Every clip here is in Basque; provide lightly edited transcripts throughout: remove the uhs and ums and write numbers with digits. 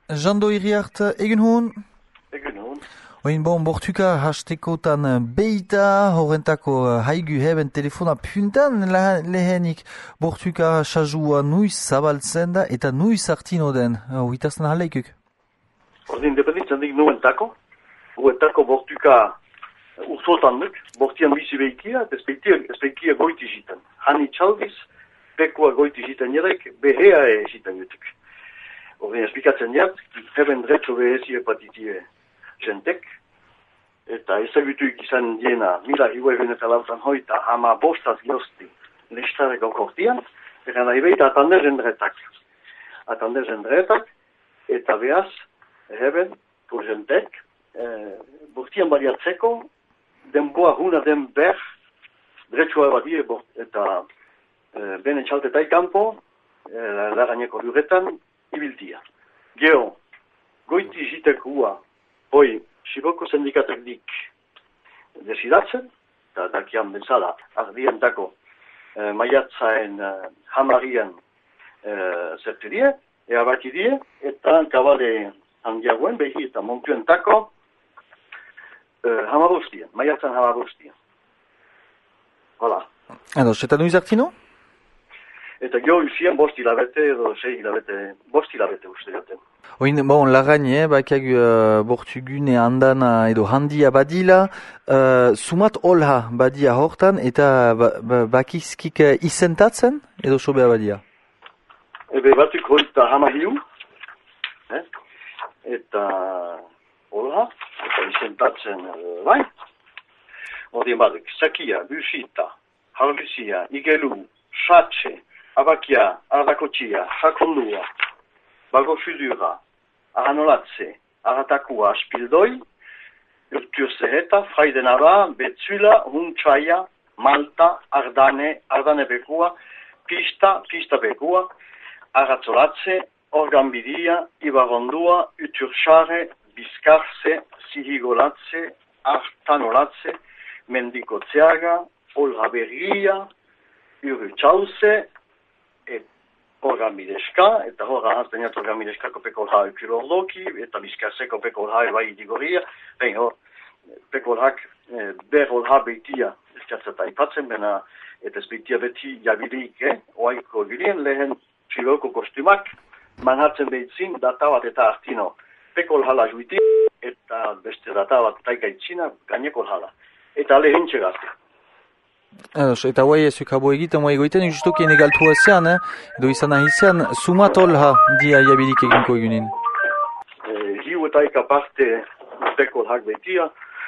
Jando Iriart, egen hon? Egen hon. Oin bon, bortuka hastekotan beita, horrentako haigu heben telefona puntan lehenik bortuka chajua nuiz zabaltzen da eta nuiz hartino den. Huitazten haleikuk? Ordin dependitzen dik nuentako. Nuentako bortuka urzotan duk, bortian bizi behikia, espeikia goiti jiten. Hani txaldiz, pekua goiti jiten jerek, behea jiten jutuk. Ordin esplikatzen jat, heben dretso behezi hepatitie jentek, eta ezagutuik izan diena, mila hiueben eta lautan hoita, hama bostaz giosti, lestareko kortian, eta nahi behita atander jendretak. Atander jendretak, eta behaz, heben, tur jentek, bortian baliatzeko, denboa huna den ber, dretsoa badie, eta benen txaltetai kanpo, laganeko duretan, ibiltia. Geo, goiti jitek hua, hoi, Siboko sindikatek dik desidatzen, eta dakian bezala, ardientako maiatzaen hamarian zertidie, eabatidie, eta kabale handiagoen, behi eta montuentako hamabostien, maiatzan hamabostien. Hola. Ados, eta nuiz hartino? Eta gero usien bost hilabete edo 6 hilabete, bost hilabete uste jaten. Oin, bon, lagaine, bakiagu bortugune handana edo handia badila, sumat olha badia hortan eta bakizkik izentatzen edo sobea badia? Ebe batuk hoita hamahiu, eta olha, eta izentatzen bai. Odien baduk, sakia, busita, halbizia, igelu, satxe, abakia, ardakotxia, sakondua, bagofudura, aranolatze, aratakua, spildoi, urturzeheta, fraidenara, betzula, huntxaia, malta, ardane bekua, pista bekua, aratzolatze, organbidia, ibarondua, uturxare, bizkarze, sihigolatze, artanolatze, mendikotzeaga, olraberria, urutxauze, organ bideska, eta horra hazteniat organ bideska kopeko olha ukilordoki, eta bizkarze kopeko olha bai digoria, peko olhak ber olha beitia eskatzeta ipatzen, bena eta ezbeitia beti jabirik, oaiko gilien lehen txiloko kostumak, manhatzen behitzin data bat eta artino. Peko olhala juiti, eta beste data bat taika itxina, gaineko olhala. Eta lehen txegazte. Ados, eta guai ezuk habo egiten, guai egoiten justokien egaltua zean, edo izan ahizean, sumat olha dia jabilik eginko egunin? Hiu eta eka parte peko olhak behitia,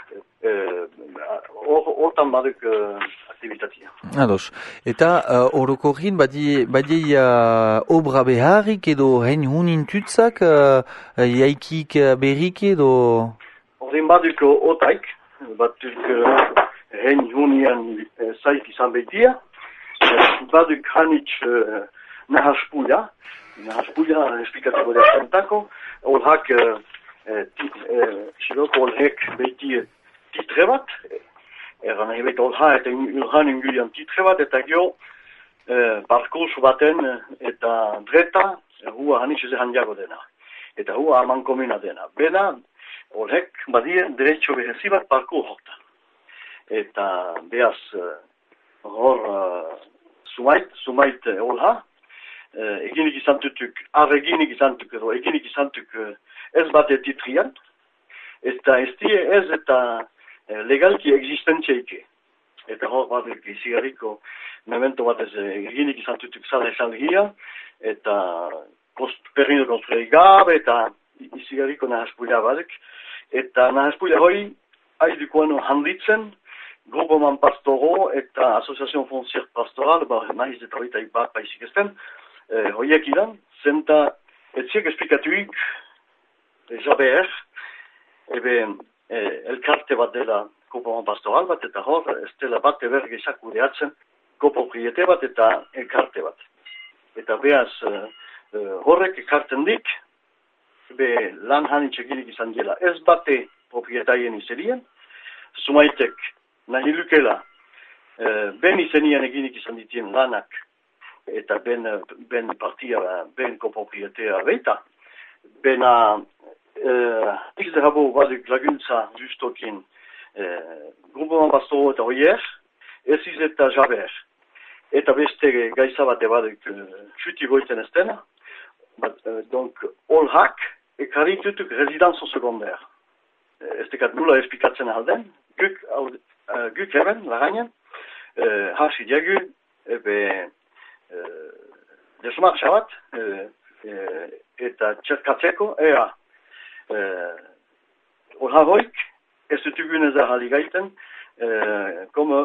hortan baduk aktivitatia. Ados, eta orokorrin badie obra beharrik edo hein hunin tutzak, jaikik berrik edo? Ordin baduk otaik, batuk hein hunian zaik izan behitia, baduk hanitz nahaspuia esplikatuko da zentako, olhak, xiloko olhek behitie titre bat, eran nahi behit olha eta urhan ingulian titre bat, eta gero parkursu baten eta dreta, hua hanitz eze handiago dena, eta hua aman komuna dena. Bena, olhek badie derecho behezi bat parkur hortan. Eta behaz hor sumait olha, eginik izantutuk, eginik izantuk ez bate titrian, eta ez die ez eta legalki existentziaike. Eta hor bat izigarriko memento bat ez eginik izantutuk zala esalgia, eta perrino konstruei gabe, eta izigarriko nahaspuila badek, eta nahaspuila hoi haidukoan handitzen, Grupo Man Pastoro eta Asociación Foncier Pastoral, nahiz eta horita bat baizik ezten, hoiek idan, zenta etziek esplikatuik jaber, elkarte bat dela Grupo Man Pastoral bat, eta hor, ez dela bat ebergezak udeatzen, kopropriete bat eta elkarte bat. Eta behaz, horrek ekartzen dik, lan hanitzegirik izan dela, ez bate proprietaien izerien, sumaitek nahi lukela, ben izenian eginik izan ditien lanak, eta ben partia, ben koproprietea beita, bena izde habo baduk laguntza justokin grupoan bastoro eta hoier, ez iz eta jaber. Eta beste gaitza bate baduk txuti goiten ez dena. Donc, olhak ekarrik dutuk residanzo sekundär. Ez dekat nula espikatzen alden, guk eben, lagainen, hasi diagu, desmartxa bat, eta txerkatzeko, olhagoik, ez dutugun ez ahali gaiten, comme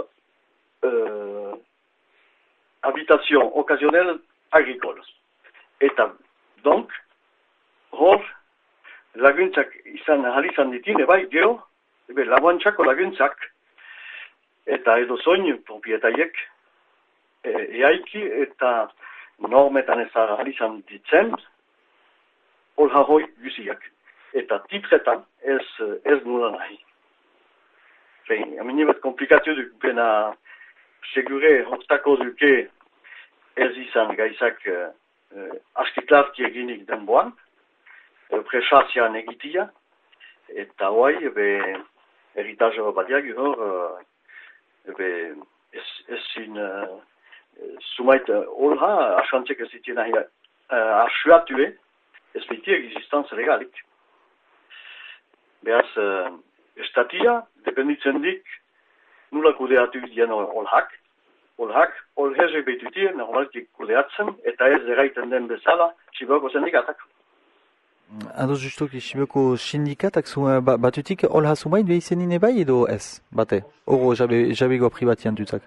habitation occasionnelle agricole. Eta, donc, hor, laguntzak izan ditine, bai, geho, laguantzako laguntzak, eta edo zoin propietaiek, eaiki eta normetan ez izan ditzen, holha hoi guziak. Eta titretan ez nula nahi. Amine bat komplikazio duk, bena segure hortako duke ez izan gaizak askiklarki eginik denboan, presazian egitia, eta hoai, eritazo batiak hor, ez zin sumait olha, asantzek ez zitien nahi asuatue, ez betiek existanz legalik. Beaz, estatia, dependitzen dik, nula kudeatu dien olhak, olhezek behitutie, normaltik kudeatzen, eta ez erraiten den bezala, Siboko sindikatak. Ados justoki Siboko sindikatak batutik olha sumait behizenin ebai edo ez, bate? Oro jabego privatian dutzak?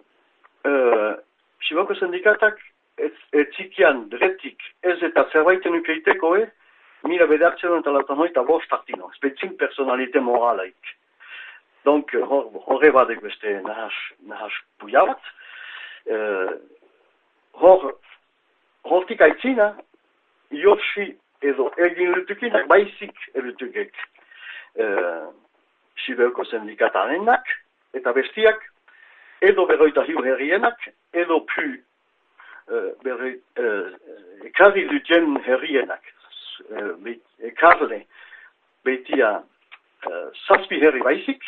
Siboko sindikatak etzikian dretik ez eta zerbaiten ukeiteko mila bedartzen eta lautan hoita bost artino, spetzin personalite moralaik. Donc, horre badek beste nahas puiabat. Hortik aitzina, iotsi edo egin lutukinak baizik elutukek Siboko sindikatanenak, eta bestiak edo berroita hiu herrienak, edo pu ekarri dutien herrienak. Ekarle betia zazpi herri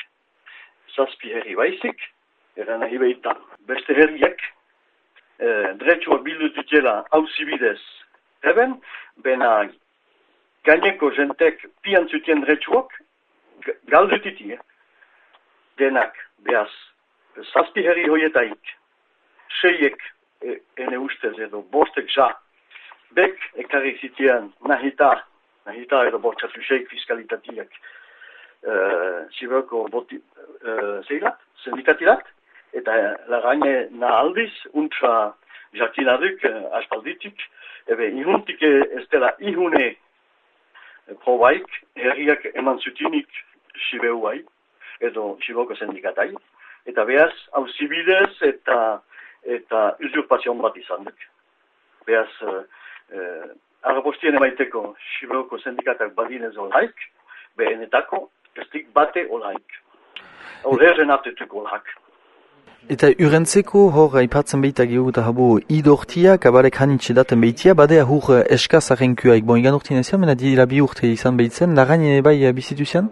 baizik, eran nahi behita beste herriek, dretsua bildu dutela hauzibidez eben, bena gaineko jentek pian zutien dretsuak galdutiti, denak, behaz, zazpi herri hoietaik, seiek ene ustez edo bostek ja, bek ekarri zitien nahita edo bortzatu seik fiskalitatiak Siboko sindikatilat, eta lagaine nahaldiz, untra jakinaduk aspalditik, ihuntik ez dela ihune probaik, herriak eman zutinik Sibeuai, edo Siboko sindikatai, eta behaz, hauzibidez eta usurpazion bat izan duk. Behaz, arrapostien emaiteko Siboko sindikatak badinez olhaik, behenetako, estik bate olhaik. Horrezen atetuk olhak. Eta urentzeko hor aipatzen behita gehu eta habo idortia, kabalek hanitxe daten behitia, badea hur eskaz arrenkuaik. Bon, igan urtin ezian, mena dira bi urte izan behitzen, lagain bai bizituzian?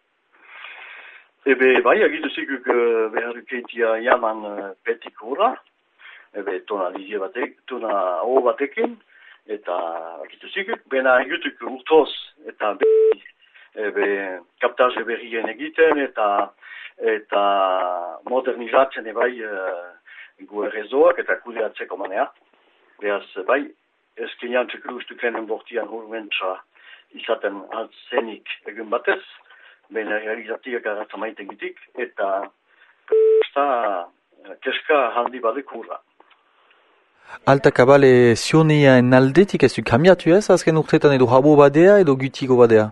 Bai, agituzikuk beharukeitia jaman petik hurra, tona lizie batek, tona hor batekin, eta agituzikuk, bena agutuk urtoz, eta kaptaze berrien egiten, eta modernizatzen bai gu errezoak eta kudeatzeko manea. Beaz, bai, ezkinean txekurustukenen bortian hurmentza izaten altzenik egun batez, baina realizatiak arratza maiten gitik, eta keska handi badek hurra. Alta kabale zionean aldetik ez du kamiatu ez, azken urtetan edo habo badea edo gutiko badea?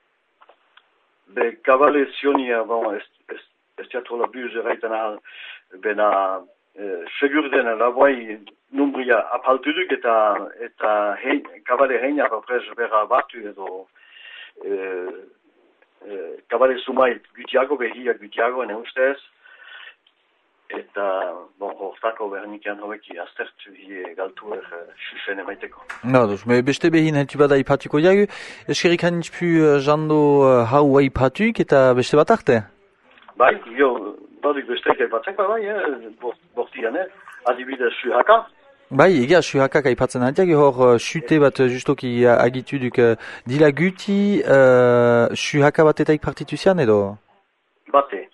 Kabale zionia, bon, ez teatro buz erraiten ahal, bena segur dena laboai numbria apaltuduk eta kabale heina aprez berra batu edo kabale sumait gutiago, behia gutiago, ene ustez, eta, hortako behanikian hobeki aztertu galtuer xuxen emaiteko. Nados, beste behin hentu bada ipatuko jagu, eskerik hanitxpu jando hau aipatuk eta beste bat arte? Bai, badik besteik aipatzeko, bortian, adibidez Suhaka. Bai, egia Suhakak aipatzen hantiak, hor xute bat justoki agituduk dila guti, Suhaka batetaik partitu zian edo? Bate,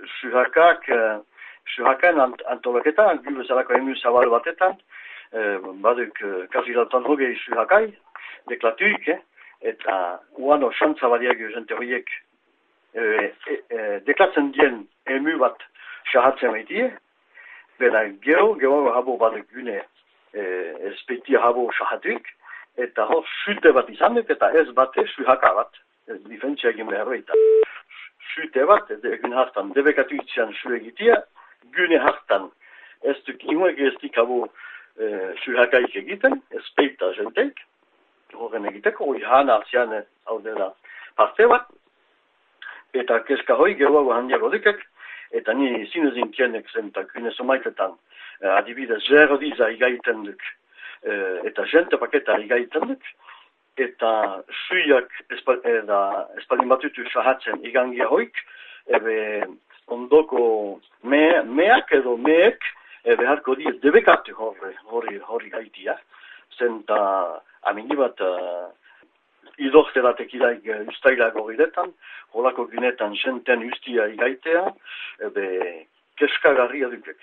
Suhakan antolaketa, gu bezalako emu zabal batetan, baduk kasilatan hogei Suhakai, deklatuik, eta uano xantza badiak jente horiek deklatzen dien emu bat shahatzen maitie, bera geho habo baduk gune espeitia habo shahatuik, eta hor xute bat izan dut, eta ez bate Suhaka bat, ez difentzia egin behar eta xute bat, egun hartan debekatu itzian xu egitea, gune hartan ez duk inuek ez dik habo Suhakaik egiten, espeita jenteik, horren egiteko, hori hana zian hau dela parte bat, eta keska hoi geroago handiago dukek, eta ni zinezin kienek zen, eta gune somaitetan, adibidez zerodiza igaiten duk, eta jente paketa igaiten duk, eta suiak espalin batutu shahatzen igangia hoik, ebe ondoko meak edo meek, beharko diez debekatu hori gaitia, zenta amini bat idortelatek idaik ustailak horiretan, holako ginetan jenten ustia igaitea, ebe keskagarria dukek.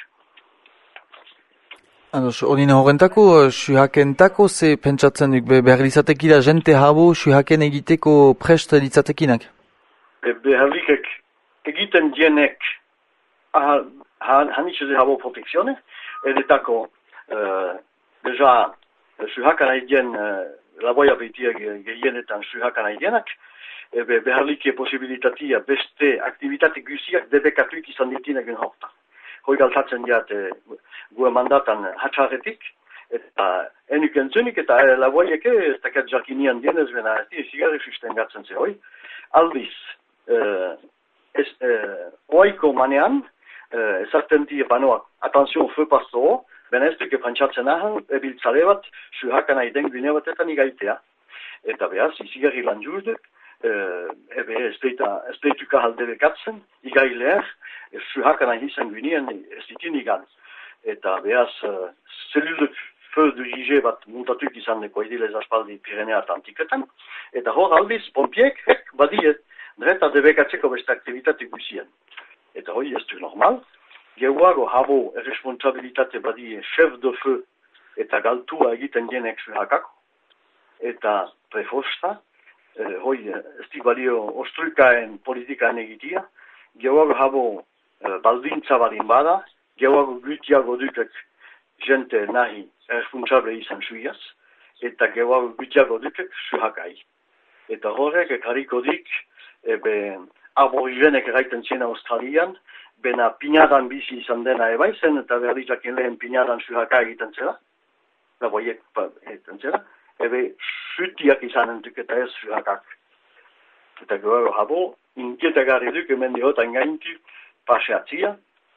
Odin horrentako, Suhakentako, ze pentsatzen duk, behar litzatekila jente habo Suhaken egiteko prest litzatekinak? Beharlikek egiten dienek hanitxe habo protekzione, edetako deja Suhakan haidien laboia behitia gehienetan Suhakan haidienak, beharlike posibilitatia beste aktivitate guziak debekatuik izan ditinek horta. Hoi galtatzen diat gure mandatan hatxarretik, eta enuk entzunik eta laboieke ez dakat jarkinian dienez bena ez zigarri susten gatzen ze hoi. Aldiz, oaiko manean, ezarten die banoak, atenzion feu pastoro, bena ez duke pantxatzen ahan, ebiltzale bat, Suhakan aiden gune batetan igaitea. Eta behaz, izigarri lan jurduk, ebe espeituka halde bekatzen, igaileer, Suhakan ahizan gunean ez ditin igan. Eta behaz, zeluluk feu dirige bat muntatuk izan deko idilez aspaldi Pirenea Atlantiketan, eta hor aldiz, pompiek, badiet, dreta debekatzeko beste aktivitate guzien. Eta hoi ez du normal, gehuago habo responsabilitate badie chef de feu eta galtua egiten dienek Suhakako, eta prefosta, hoi ez di balio ostruikaen politikaen egitia, gehuago habo baldintza badin bada, gehuago gutiago dukek jente nahi responsable izan suiaz, eta gehuago gutiago dukek Suhakai. Eta horrek ekariko dik, aborigenek eraiten ziena Australian, bena pinadan bizi izan dena ebaizen, eta berdizakin lehen pinadan Suhaka egiten zela, laboiek egiten zela, sutiak izanen duk eta ez Suhakak. Eta gero habo, inkietagarri duk hemen dihotan gaintu paseatzia,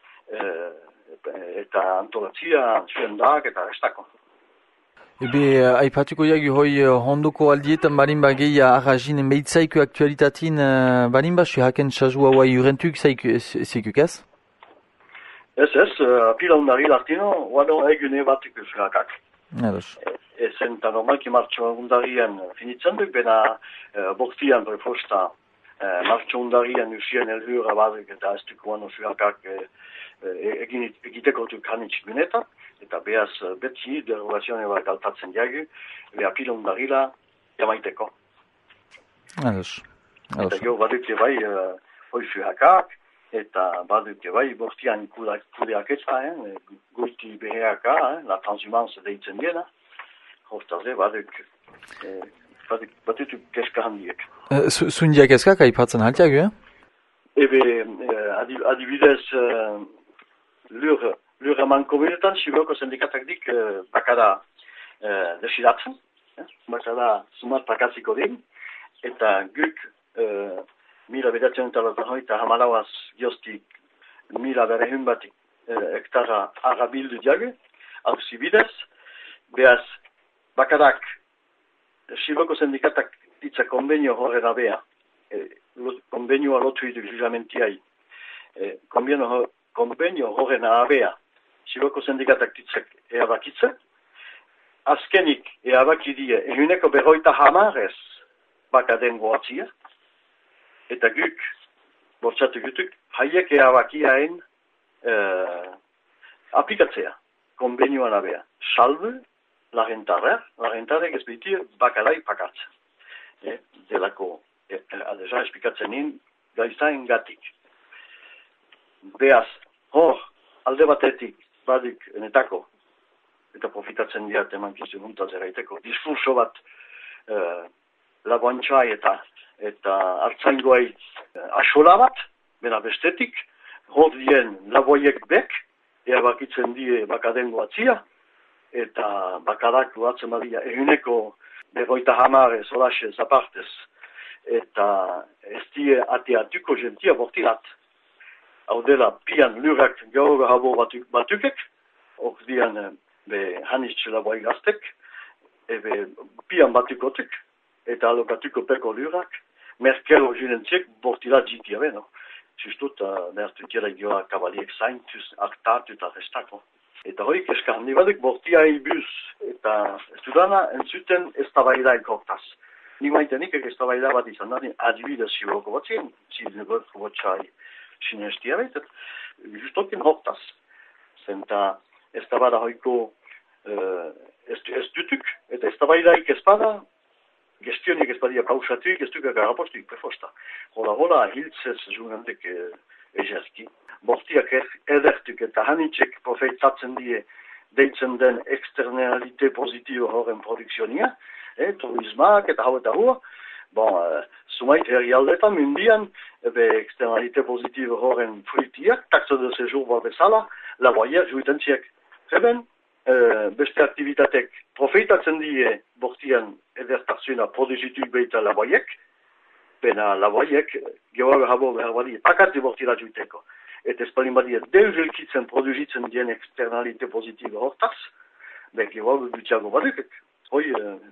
eta antolatzia, zuendak eta restako. Aipatuko jagu hoi hondoko aldietan barimba geia arrazin meitzaiko aktualitatin barimba Suhaken txazua hua jurentuk zeikuk ez? Ez, apila undari latino, wano egune batuk Suhakak. Ezen eta normalki martxo undarian finitzen duk, bena bortian prefosta martxo undarian usien elhura baduk eta ez duk wano Suhakak egiteko duk hanitz guneta. Eta behaz beti derogazioa bat galtatzen diagu, apila undarila jamaiteko. Eta gero baduke bai hoi Suhakak, eta baduke bai bortian kudeak eta, goiti beheaka, la transhumance deitzen diena, hortaze badutu keska handiek. Zundiak eskak aipatzen haltiagu, adibidez, lur eman komunetan, Siboko sindikatak dik bakada desidatzen, bakada sumat pakaziko din, eta guk mila bedatzen eta hamalaoaz gioztik mila berehun batik hektara agabildu diage, hauzi bidez, behaz, bakarak, Siboko sindikatak ditza konbenio horren abea, konbenioa lotu idu juramentiai, konbenio horren abea, Siboko sindikatak ditzak eabakitze, azkenik eabakidie, ehuneko berroita hamarez bakaden goatzia, eta guk, bortzatu gutuk, haiek eabakiaen aplikatzea, konbenioan abea, salve, lagentarek ez behitir bakarai pakatzen. Delako, adeja esplikatzen nien, gaizain gatik. Beaz, hor, alde batetik, badik netako, eta profitatzen diat emankizu muntaz eraiteko, diskurso bat laboantxai eta hartzaingoai asola bat, bena bestetik, hor dien laboiek bek, eabakitzen die bakadengo atzia, eta bakadak duatzen badia ehuneko berroita hamare solaxe zapartez, eta ez die ateatuko jentia bortilat. Hau dela, pian lurak gaur habo batukek, hor dian hanitxe laboi gaztek, ebe pian batukotek, eta alokatuko peko lurak, merkelo junentziek bortilat jitia beno. Justut, mertu tira gioa kabaliek zaintuz, aktatu eta restako. Eta hori keskarni baduk bortia ibuz eta estudana entzuten eztabaidaik hortaz. Ni maitenik eztabaida bat izan da, adibidez Siboko batzien, zidnegot botxai sinestia behitet, justokin hortaz. Zenta eztabada hoiko ez dutuk, eta eztabaidaik ezpada, gestionik ezbadia pausatuik, ez dukak arapostuik prefosta. Hola, hiltzez jungantek ezerki. Bortiak edertuk eta hanitxek profeitatzen die deitzen den externalite positibo horren produkzionia, turismak eta hau eta hua. Sumait herrialdetan mundian, externalite positibo horren fruitiak, taxo de séjour bat bezala, laboier juitentziek. Zeben, beste aktivitatek profeitatzen die bortian edertarzuna produzituk behita laboiek, bena laboiek, gehoago habo behar badie, pakati bortila juiteko. Eta espalin badia deuzelkitzen produzitzen dien externalite positibo hortaz, gehoago dutxago badukek. Hoi,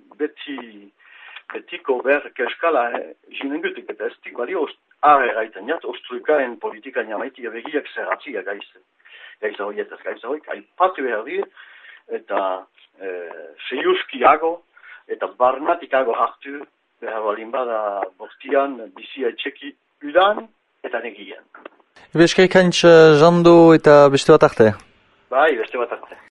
betiko ber keskala jinengutik, eta ez tik bali are gaiten jat, ostruikaen politika jamaitia begiak zerratzia gaisa horietaz, gaisa hoik, aipatu behar die, eta seiuskiago, eta barnatikago hartu, behar balin bada bortian, bizia etxeki udan, eta negien. Ebe eskerrik haintz jando eta beste bat arte? Bai, beste bat arte.